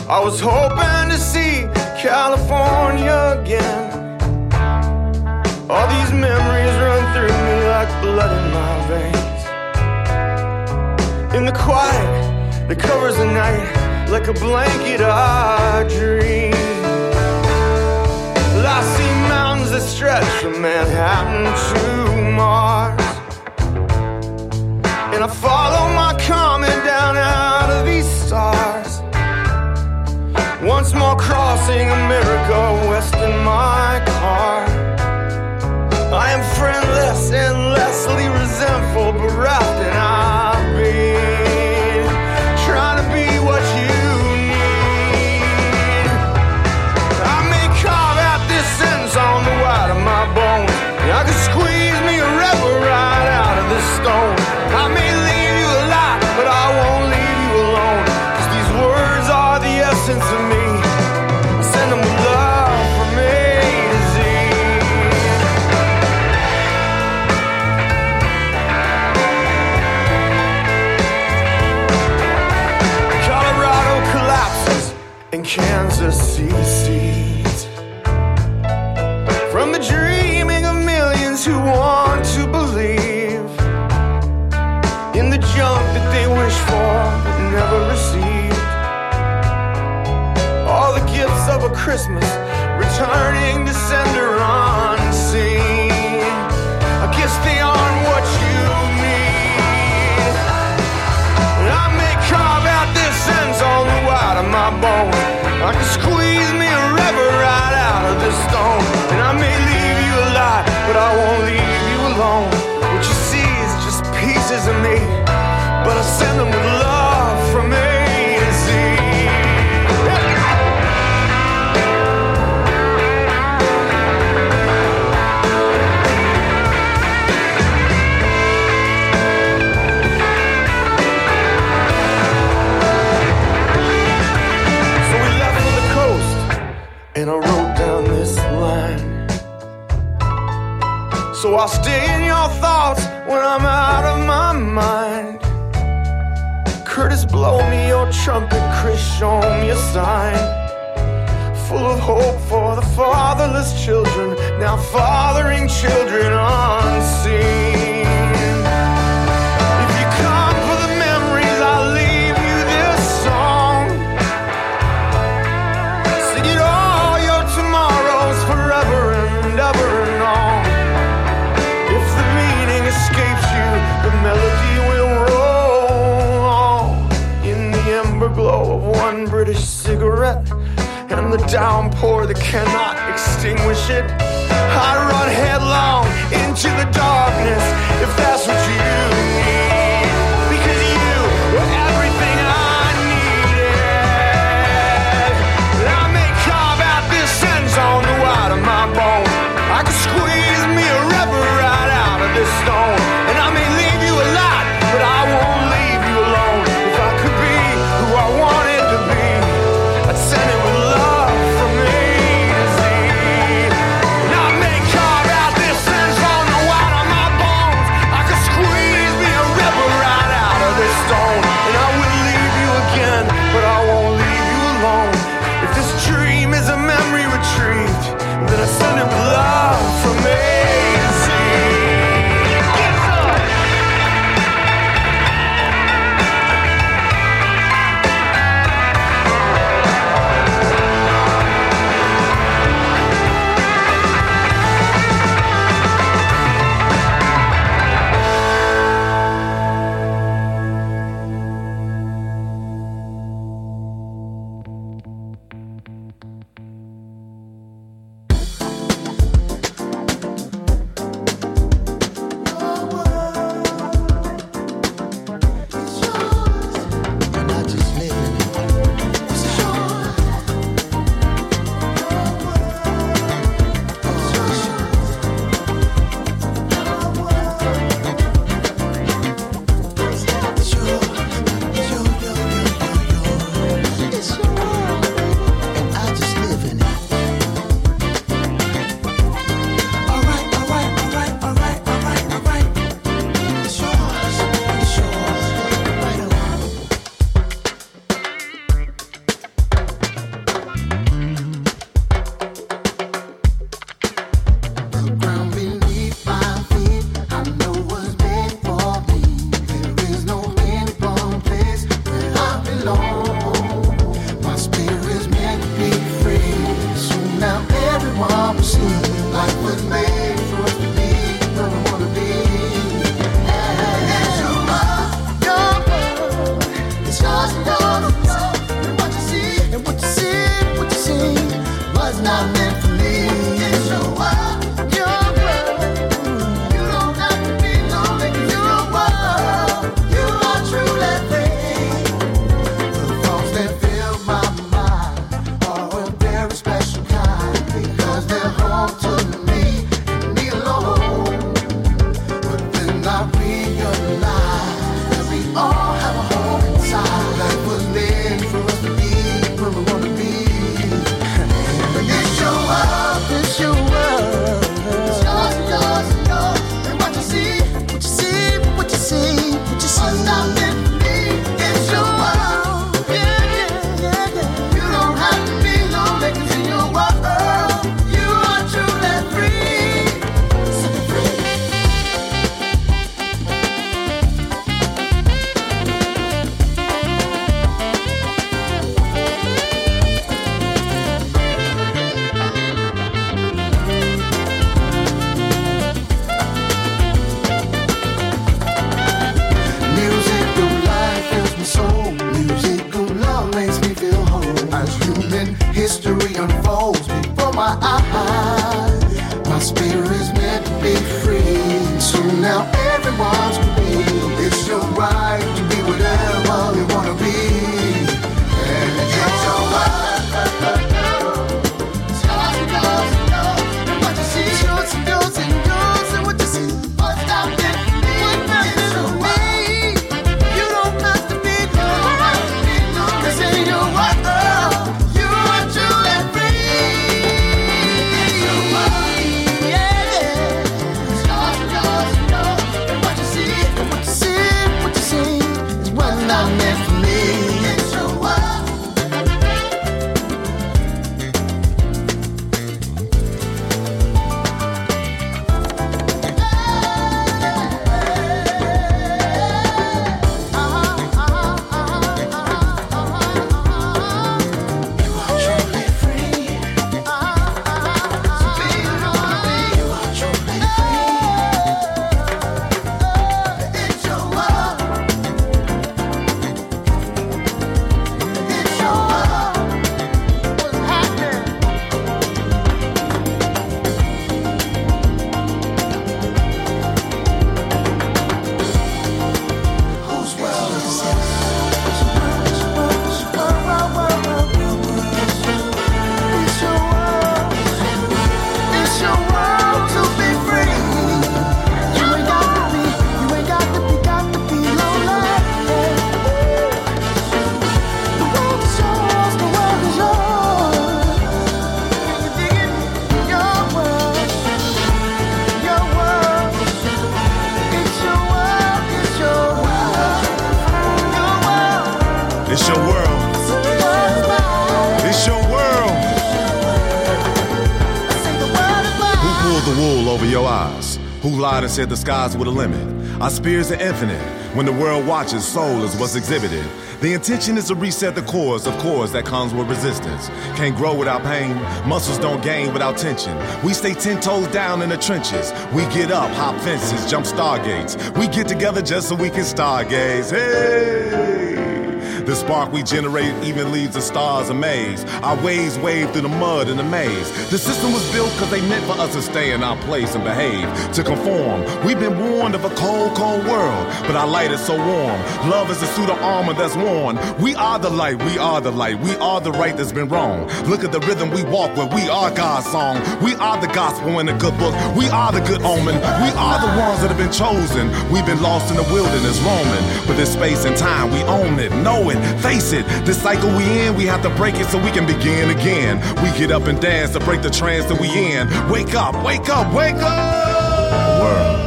I was hoping to see California again. All these memories run through me like blood in my veins. In the quiet that covers the night, like a blanket I dream. Well, I see mountains that stretch from Manhattan to Mars, and I follow my comet down out of these stars. Once more crossing America west in my car. I am friendless, endlessly resentful, bereft, and I've been trying to be what you need. I may carve out this sentence on the white of my bones. I could squeeze me a rebel right out of this stone. I may leave you alive, but I won't leave you alone. 'Cause these words are the essence of me. I send them with love from A to Z. Colorado collapses and Kansas secedes from the dreaming of millions who want to believe in the junk that they wish for but never received. All the gifts of a Christmas returning to sender unseen. I guess they aren't what you need. And I may carve out this sentence on the white of my bone. I can squeeze me a river right out of this stone. And I may leave you alive, but I won't leave you alone. What you see is just pieces of me, but I send them with love from A to Z. So we left for the coast, and I wrote down this line. So I'll stay in your thoughts when I'm out of my mind. Curtis, blow me your trumpet. Chris, show me a sign. Full of hope for the fatherless children, now fathering children unseen. If you come for the memories, I'll leave you this song. Sing it all your tomorrows forever and ever and on. If the meaning escapes you, the melody will roll on. In the ember glow of one British cigarette and the downpour that cannot extinguish it, I run headlong into the darkness, if that's what you need. Because you were everything I needed. And I may carve out this sentence on the white of my bone. I can squeeze me a river right out of this stone. And I may leave you alive, but I won't leave you alone. If I could be who I wanted to be, I'd send it with love from A to Z. And I may carve out this sentence on the white of my bones. I could It's your world. Who pulled the wool over your eyes? Who lied and said the skies were the limit? Our spirits are infinite. When the world watches, soul is what's exhibited. The intention is to reset the course of course that comes with resistance. Can't grow without pain. Muscles don't gain without tension. We stay 10 toes down in the trenches. We get up, hop fences, jump stargates. We get together just so we can stargaze. Hey! The spark we generate even leaves the stars amazed. Our waves wave through the mud and the maze. The system was built because they meant for us to stay in our place and behave, to conform. We've been warned of a cold, cold world, but our light is so warm. Love is a suit of armor that's worn. We are the light, we are the light, we are the right that's been wrong. Look at the rhythm we walk with, we are God's song. We are the gospel in the good book, we are the good omen. We are the ones that have been chosen. We've been lost in the wilderness roaming, but this space and time we own it, know it, face it. This cycle we in, we have to break it so we can begin again. We get up and dance to break the trance that we in. Wake up, wake up, wake up! The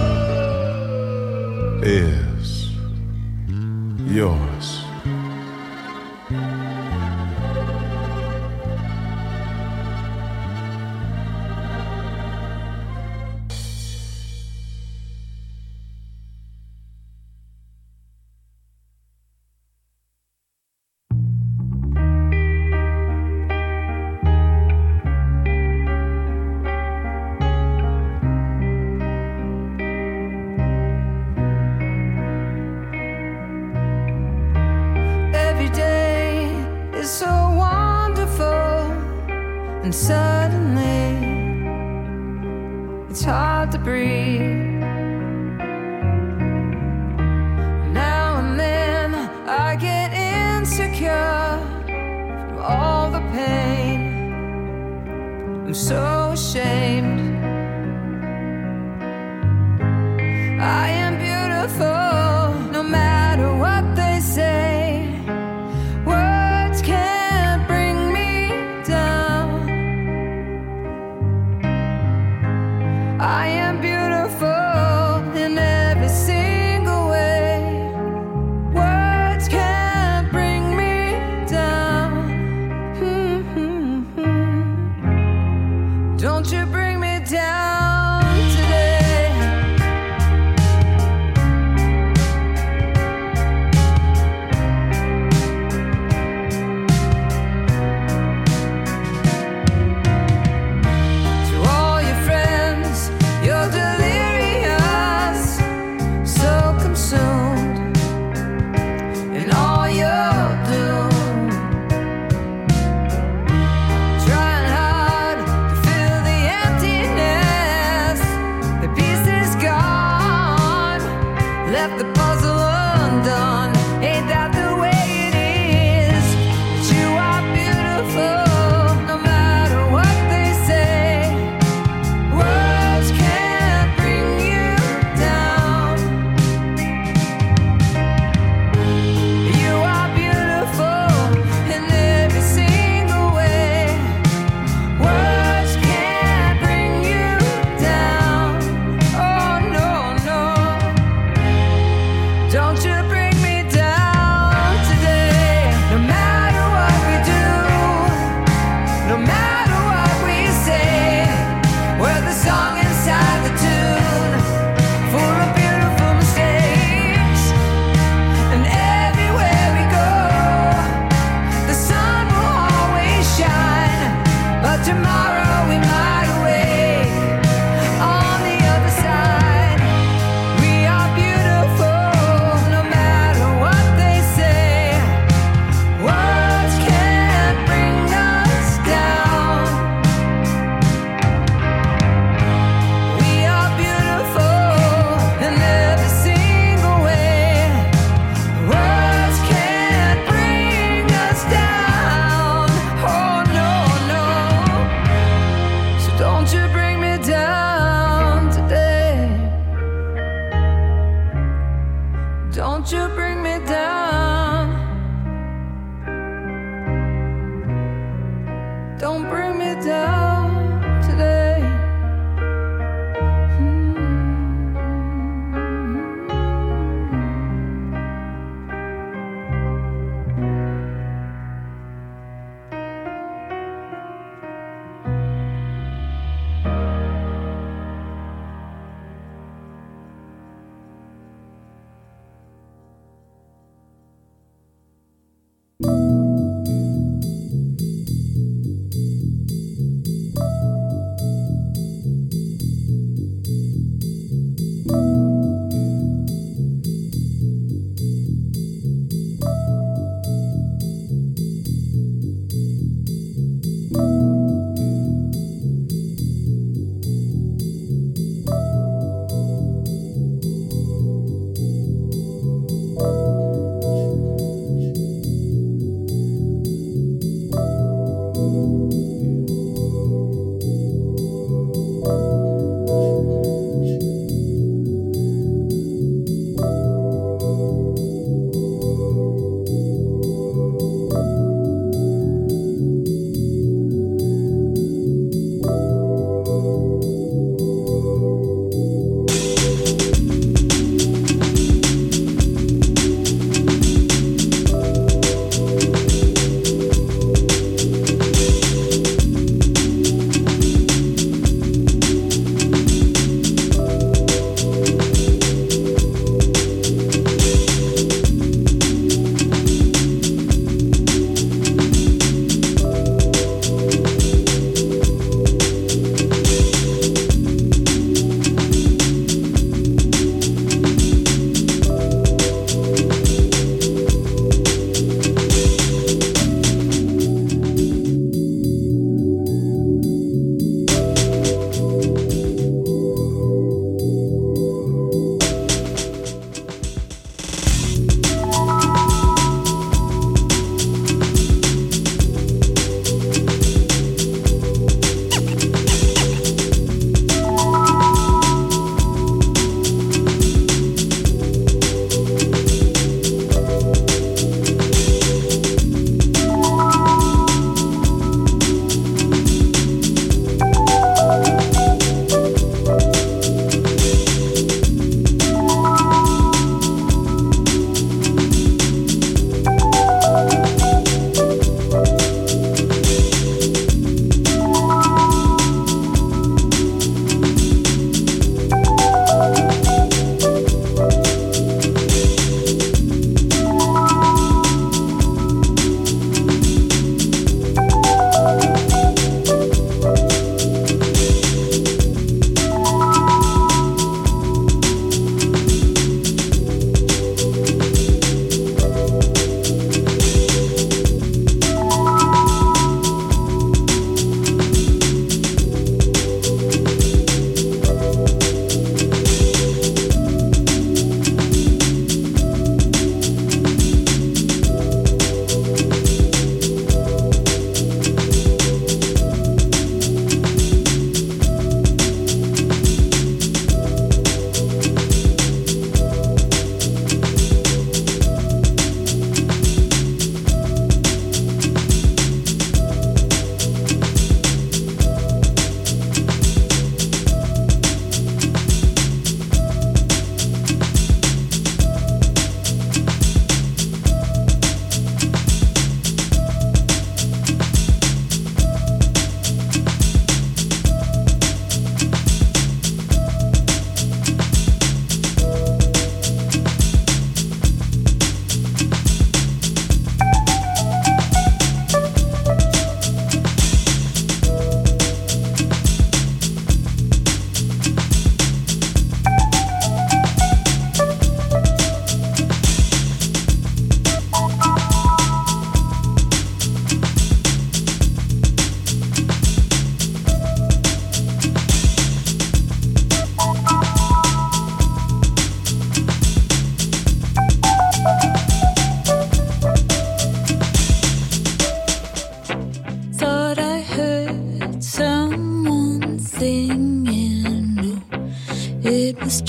world is yours. And suddenly, it's hard to breathe. Now and then, I get insecure from all the pain. I'm so ashamed. I am beautiful, no matter what they say. Words can't bring me down. I am beautiful in every single way. Words can't bring me down. Don't you bring me down today.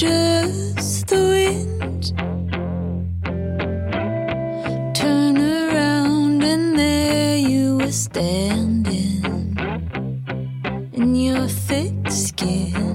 just the wind. Turn around and there you were standing in your thick skin.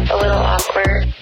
a little awkward.